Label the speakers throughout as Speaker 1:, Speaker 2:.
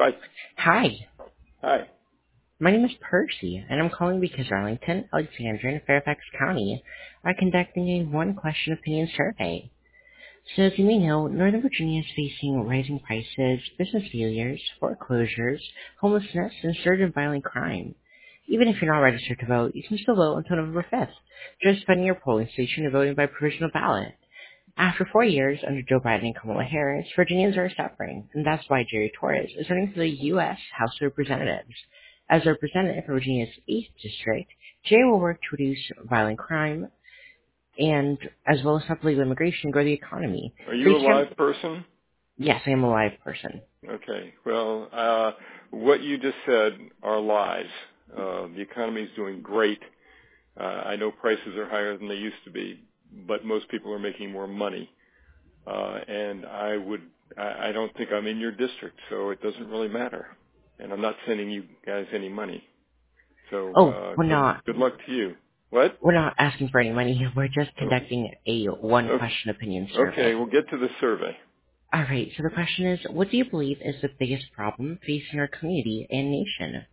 Speaker 1: Bye.
Speaker 2: Hi,
Speaker 1: Hi.
Speaker 2: my name is Percy, and I'm calling because Arlington, Alexandria, and Fairfax County are conducting a one-question opinion survey. So as you may know, Northern Virginia is facing rising prices, business failures, foreclosures, homelessness, and a surge in violent crime. Even if you're not registered to vote, you can still vote until November 5th, just finding your polling station and voting by provisional ballot. After 4 years under Joe Biden and Kamala Harris, Virginians are suffering, and that's why Jerry Torres is running for the U.S. House of Representatives. As a representative for Virginia's 8th District, Jerry will work to reduce violent crime and as well as stop illegal immigration and grow the economy.
Speaker 1: Are
Speaker 2: For
Speaker 1: you a
Speaker 2: each time,
Speaker 1: live person?
Speaker 2: yes, I am a live person.
Speaker 1: Okay. Well, what you just said are lies. The economy is doing great. I know prices are higher than they used to be, but most people are making more money. And I don't think I'm in your district, so it doesn't really matter. And I'm not sending you guys any money. So
Speaker 2: Oh, we're
Speaker 1: good
Speaker 2: not.
Speaker 1: good luck to you. What?
Speaker 2: We're not asking for any money. We're just
Speaker 1: Oh,
Speaker 2: conducting a one-question opinion
Speaker 1: okay,
Speaker 2: survey.
Speaker 1: we'll get to the survey.
Speaker 2: All right. So the question is, what do you believe is the biggest problem facing our community and nation?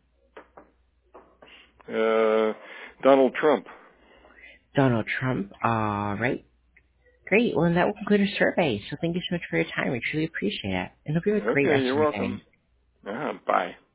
Speaker 1: Donald Trump.
Speaker 2: Donald Trump. All right. Great. Well, then that will conclude our survey. So thank you so much for your time. We truly appreciate it. And hope you have a great
Speaker 1: Okay,
Speaker 2: rest
Speaker 1: you're
Speaker 2: of your day.
Speaker 1: welcome. Bye.